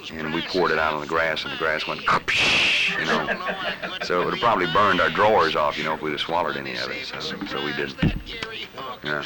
and we poured it out on the grass, and the grass went, you know. So it would have probably burned our drawers off, you know, if we'd have swallowed any of it. So we didn't. Yeah.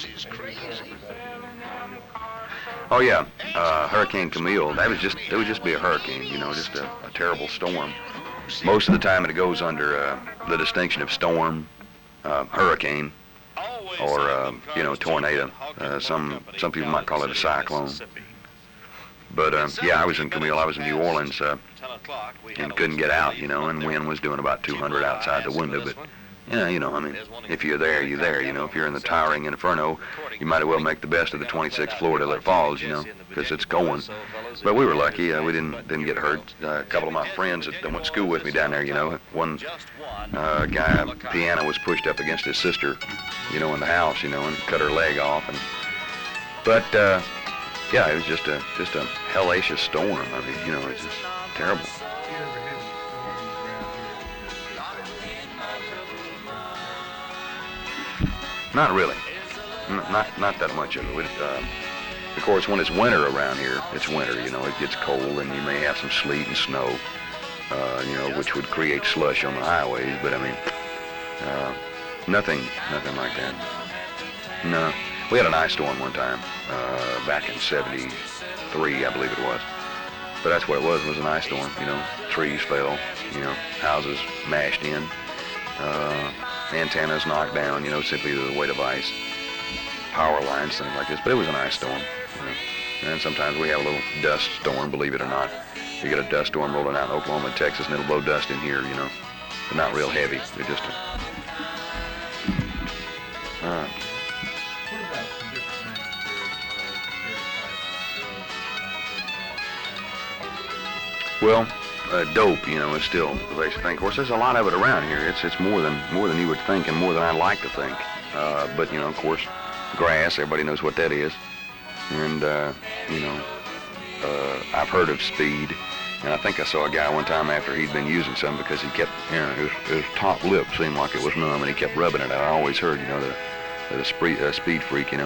Oh yeah, Hurricane Camille. It would just be a hurricane, you know, just a terrible storm. Most of the time it goes under the distinction of storm, hurricane, or you know, tornado. Some people might call it a cyclone. But yeah, I was in Camille. I was in New Orleans and couldn't get out, you know, and wind was doing about 200 outside the window. But yeah, you know, I mean, if you're there, you're there. You know, if you're in the towering inferno, you might as well make the best of the 26th floor till it falls, you know, because it's going. But we were lucky. We didn't get hurt. A couple of my friends that went to school with me down there, you know, one guy, piano was pushed up against his sister, you know, in the house, you know, and cut her leg off. But yeah, it was just a hellacious storm. I mean, you know, it's just terrible. Not really. Not that much of it. Of course, when it's winter around here, it's winter. You know, it gets cold, and you may have some sleet and snow. You know, which would create slush on the highways. But I mean, nothing like that. No. We had an ice storm one time, back in '73, I believe it was. But that's what it was an ice storm, you know. Trees fell, you know, houses mashed in, antennas knocked down, you know, simply to the weight of ice. Power lines, things like this, but it was an ice storm, you know. And sometimes we have a little dust storm, believe it or not. You get a dust storm rolling out in Oklahoma and Texas, and it'll blow dust in here, you know. But not real heavy, they're just well, dope, you know, is still the basic thing. Of course, there's a lot of it around here. It's more than you would think, and more than I'd like to think. But you know, of course, grass. Everybody knows what that is. And you know, I've heard of speed, and I think I saw a guy one time after he'd been using some because he kept, you know, his top lip seemed like it was numb, and he kept rubbing it out. I always heard, you know, that a speed freak, you know,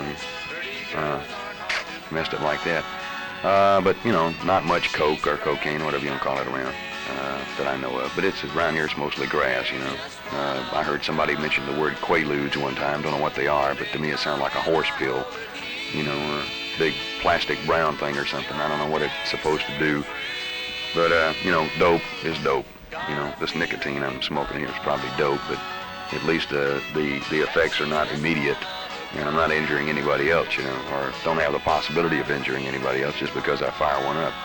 messed it like that. But, you know, not much coke or cocaine, whatever you want to call it around, that I know of. But it's around here, it's mostly grass, you know. I heard somebody mention the word Quaaludes one time. Don't know what they are, but to me it sounded like a horse pill, you know, or a big plastic brown thing or something. I don't know what it's supposed to do. But, you know, dope is dope. You know, this nicotine I'm smoking here is probably dope, but at least the effects are not immediate. And I'm not injuring anybody else, you know, or don't have the possibility of injuring anybody else just because I fire one up,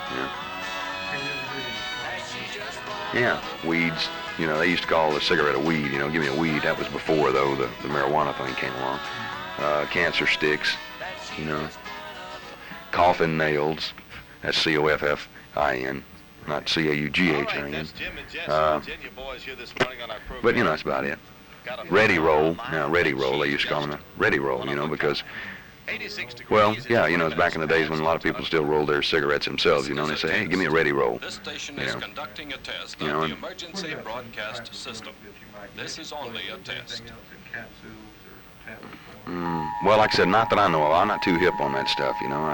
you know. Yeah, weeds. You know, they used to call the cigarette a weed, you know, give me a weed. That was before, though, the marijuana thing came along. Cancer sticks, you know. Coffin nails, that's C-O-F-F-I-N, not C-A-U-G-H-I-N. But, you know, that's about it. Ready roll, ready roll, they used to call them a ready roll, you know, because, well, yeah, you know, it's back in the days when a lot of people still rolled their cigarettes themselves, you know, and they say, hey, give me a ready roll. This station you is know. conducting a test You of know, the emergency broadcast system. This is only a test. Well, like I said, not that I know of. I'm not too hip on that stuff, you know.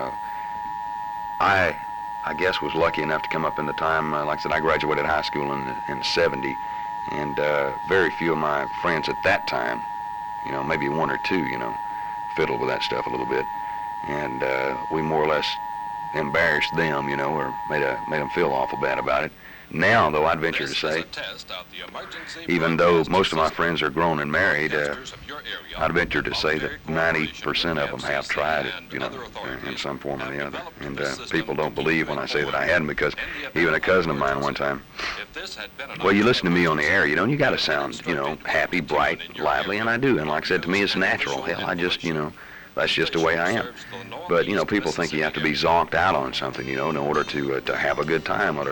I guess was lucky enough to come up in the time, like I said, I graduated high school in '70. And very few of my friends at that time, you know, maybe one or two, you know, fiddled with that stuff a little bit. And we more or less embarrassed them, you know, or made them feel awful bad about it. Now, though, I'd venture to say, even though most of my friends are grown and married, I'd venture to say that 90% of them have tried it, you know, in some form or the other. And people don't believe when I say that I hadn't, because even a cousin of mine one time, well, you listen to me on the air, you know, and you got to sound, you know, happy, bright, lively, and I do. And like I said, to me, it's natural. Hell, I just, you know, that's just the way I am. But, you know, people think you have to be zonked out on something, you know, in order to have a good time, or